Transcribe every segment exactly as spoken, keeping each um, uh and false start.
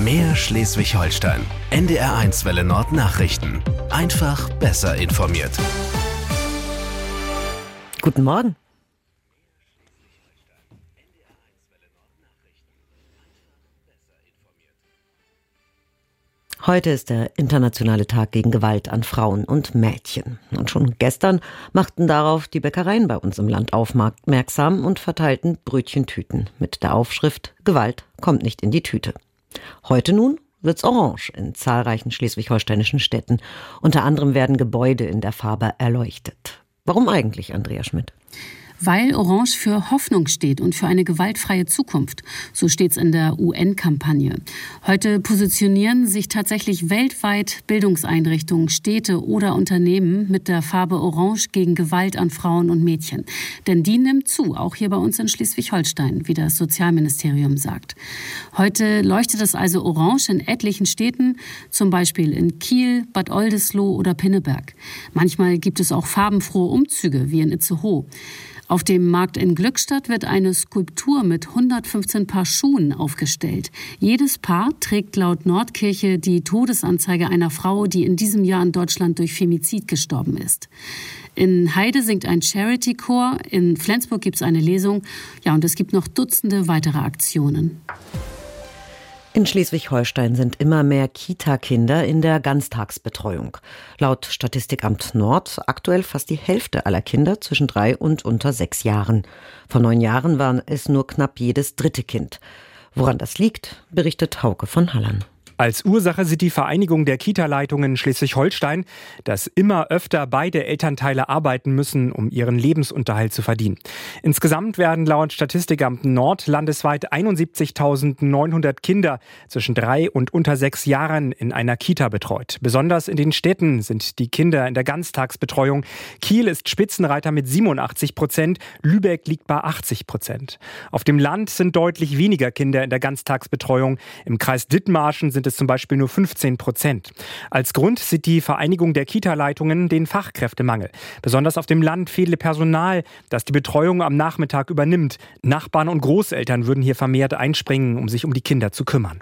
Mehr Schleswig-Holstein. N D R eins Welle Nord Nachrichten. Einfach besser informiert. Guten Morgen. Heute ist der internationale Tag gegen Gewalt an Frauen und Mädchen. Und schon gestern machten darauf die Bäckereien bei uns im Land aufmerksam und verteilten Brötchentüten mit der Aufschrift „Gewalt kommt nicht in die Tüte". Heute nun wird's orange in zahlreichen schleswig-holsteinischen Städten. Unter anderem werden Gebäude in der Farbe erleuchtet. Warum eigentlich, Andrea Schmidt? Weil Orange für Hoffnung steht und für eine gewaltfreie Zukunft. So steht's in der U N-Kampagne. Heute positionieren sich tatsächlich weltweit Bildungseinrichtungen, Städte oder Unternehmen mit der Farbe Orange gegen Gewalt an Frauen und Mädchen. Denn die nimmt zu, auch hier bei uns in Schleswig-Holstein, wie das Sozialministerium sagt. Heute leuchtet es also orange in etlichen Städten, zum Beispiel in Kiel, Bad Oldesloe oder Pinneberg. Manchmal gibt es auch farbenfrohe Umzüge, wie in Itzehoe. Auf dem Markt in Glückstadt wird eine Skulptur mit hundertfünfzehn Paar Schuhen aufgestellt. Jedes Paar trägt laut Nordkirche die Todesanzeige einer Frau, die in diesem Jahr in Deutschland durch Femizid gestorben ist. In Heide singt ein Charity-Chor, in Flensburg gibt es eine Lesung. Ja, und es gibt noch Dutzende weitere Aktionen. In Schleswig-Holstein sind immer mehr Kita-Kinder in der Ganztagsbetreuung. Laut Statistikamt Nord aktuell fast die Hälfte aller Kinder zwischen drei und unter sechs Jahren. Vor neun Jahren waren es nur knapp jedes dritte Kind. Woran das liegt, berichtet Hauke von Hallern. Als Ursache sieht die Vereinigung der Kita-Leitungen Schleswig-Holstein, dass immer öfter beide Elternteile arbeiten müssen, um ihren Lebensunterhalt zu verdienen. Insgesamt werden laut Statistikamt Nord landesweit einundsiebzigtausendneunhundert Kinder zwischen drei und unter sechs Jahren in einer Kita betreut. Besonders in den Städten sind die Kinder in der Ganztagsbetreuung. Kiel ist Spitzenreiter mit siebenundachtzig Prozent, Lübeck liegt bei achtzig Prozent. Auf dem Land sind deutlich weniger Kinder in der Ganztagsbetreuung. Im Kreis Dithmarschen sind es zum Beispiel nur fünfzehn Prozent. Als Grund sieht die Vereinigung der Kita-Leitungen den Fachkräftemangel. Besonders auf dem Land fehle Personal, das die Betreuung am Nachmittag übernimmt. Nachbarn und Großeltern würden hier vermehrt einspringen, um sich um die Kinder zu kümmern.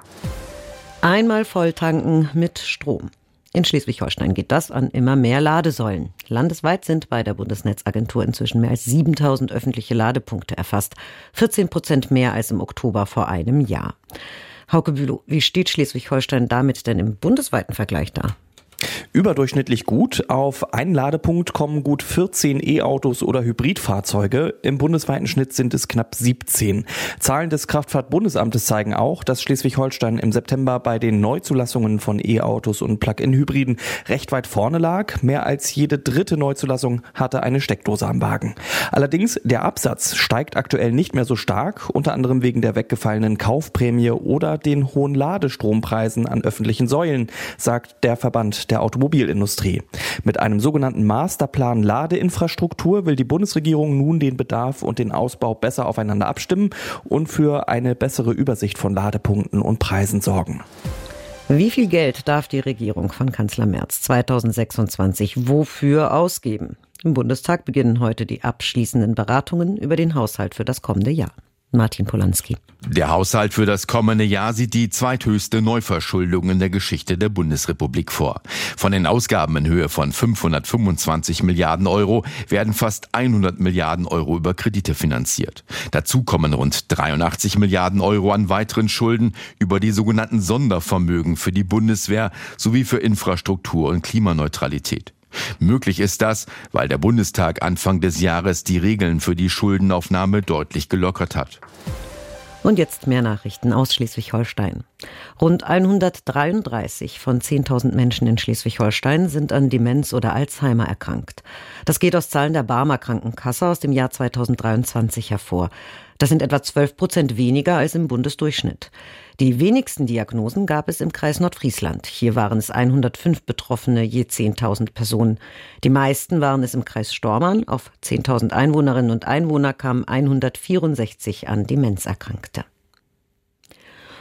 Einmal volltanken mit Strom. In Schleswig-Holstein geht das an immer mehr Ladesäulen. Landesweit sind bei der Bundesnetzagentur inzwischen mehr als siebentausend öffentliche Ladepunkte erfasst. vierzehn Prozent mehr als im Oktober vor einem Jahr. Hauke Bülow, wie steht Schleswig-Holstein damit denn im bundesweiten Vergleich da? Überdurchschnittlich gut. Auf einen Ladepunkt kommen gut vierzehn E-Autos oder Hybridfahrzeuge. Im bundesweiten Schnitt sind es knapp siebzehn. Zahlen des Kraftfahrtbundesamtes zeigen auch, dass Schleswig-Holstein im September bei den Neuzulassungen von E-Autos und Plug-in-Hybriden recht weit vorne lag. Mehr als jede dritte Neuzulassung hatte eine Steckdose am Wagen. Allerdings, der Absatz steigt aktuell nicht mehr so stark, unter anderem wegen der weggefallenen Kaufprämie oder den hohen Ladestrompreisen an öffentlichen Säulen, sagt der Verband der Automobilindustrie. Mit einem sogenannten Masterplan Ladeinfrastruktur will die Bundesregierung nun den Bedarf und den Ausbau besser aufeinander abstimmen und für eine bessere Übersicht von Ladepunkten und Preisen sorgen. Wie viel Geld darf die Regierung von Kanzler Merz zweitausendsechsundzwanzig wofür ausgeben? Im Bundestag beginnen heute die abschließenden Beratungen über den Haushalt für das kommende Jahr. Martin Polanski. Der Haushalt für das kommende Jahr sieht die zweithöchste Neuverschuldung in der Geschichte der Bundesrepublik vor. Von den Ausgaben in Höhe von fünfhundertfünfundzwanzig Milliarden Euro werden fast hundert Milliarden Euro über Kredite finanziert. Dazu kommen rund dreiundachtzig Milliarden Euro an weiteren Schulden über die sogenannten Sondervermögen für die Bundeswehr sowie für Infrastruktur und Klimaneutralität. Möglich ist das, weil der Bundestag Anfang des Jahres die Regeln für die Schuldenaufnahme deutlich gelockert hat. Und jetzt mehr Nachrichten aus Schleswig-Holstein. Rund hundertdreiunddreißig von zehntausend Menschen in Schleswig-Holstein sind an Demenz oder Alzheimer erkrankt. Das geht aus Zahlen der Barmer Krankenkasse aus dem Jahr zweitausenddreiundzwanzig hervor. Das sind etwa zwölf Prozent weniger als im Bundesdurchschnitt. Die wenigsten Diagnosen gab es im Kreis Nordfriesland. Hier waren es hundertfünf Betroffene je zehntausend Personen. Die meisten waren es im Kreis Stormarn. Auf zehntausend Einwohnerinnen und Einwohner kamen hundertvierundsechzig an Demenzerkrankte.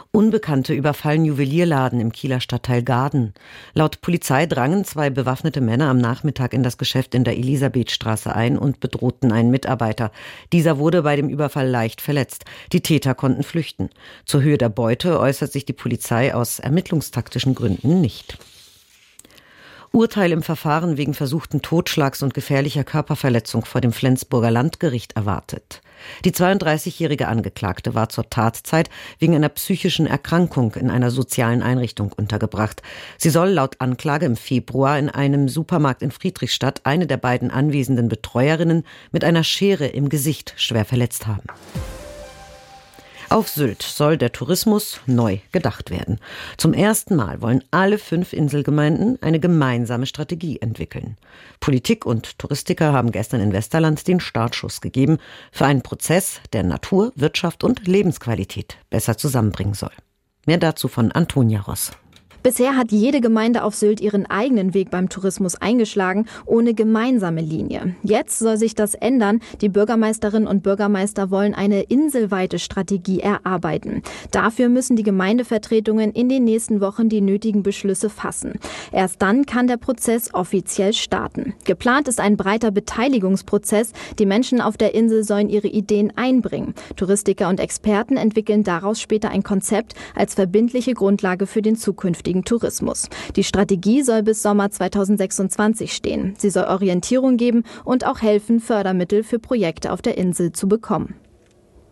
Unbekannte überfallen Juwelierladen im Kieler Stadtteil Gaden. Laut Polizei drangen zwei bewaffnete Männer am Nachmittag in das Geschäft in der Elisabethstraße ein und bedrohten einen Mitarbeiter. Dieser wurde bei dem Überfall leicht verletzt. Die Täter konnten flüchten. Zur Höhe der Beute äußert sich die Polizei aus ermittlungstaktischen Gründen nicht. Urteil im Verfahren wegen versuchten Totschlags und gefährlicher Körperverletzung vor dem Flensburger Landgericht erwartet. Die zweiunddreißigjährige Angeklagte war zur Tatzeit wegen einer psychischen Erkrankung in einer sozialen Einrichtung untergebracht. Sie soll laut Anklage im Februar in einem Supermarkt in Friedrichstadt eine der beiden anwesenden Betreuerinnen mit einer Schere im Gesicht schwer verletzt haben. Auf Sylt soll der Tourismus neu gedacht werden. Zum ersten Mal wollen alle fünf Inselgemeinden eine gemeinsame Strategie entwickeln. Politik und Touristiker haben gestern in Westerland den Startschuss gegeben für einen Prozess, der Natur, Wirtschaft und Lebensqualität besser zusammenbringen soll. Mehr dazu von Antonia Ross. Bisher hat jede Gemeinde auf Sylt ihren eigenen Weg beim Tourismus eingeschlagen, ohne gemeinsame Linie. Jetzt soll sich das ändern. Die Bürgermeisterinnen und Bürgermeister wollen eine inselweite Strategie erarbeiten. Dafür müssen die Gemeindevertretungen in den nächsten Wochen die nötigen Beschlüsse fassen. Erst dann kann der Prozess offiziell starten. Geplant ist ein breiter Beteiligungsprozess. Die Menschen auf der Insel sollen ihre Ideen einbringen. Touristiker und Experten entwickeln daraus später ein Konzept als verbindliche Grundlage für den zukünftigen Tourismus. Die Strategie soll bis Sommer zweitausendsechsundzwanzig stehen. Sie soll Orientierung geben und auch helfen, Fördermittel für Projekte auf der Insel zu bekommen.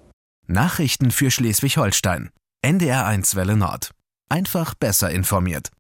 Nachrichten für Schleswig-Holstein. N D R eins Welle Nord. Einfach besser informiert.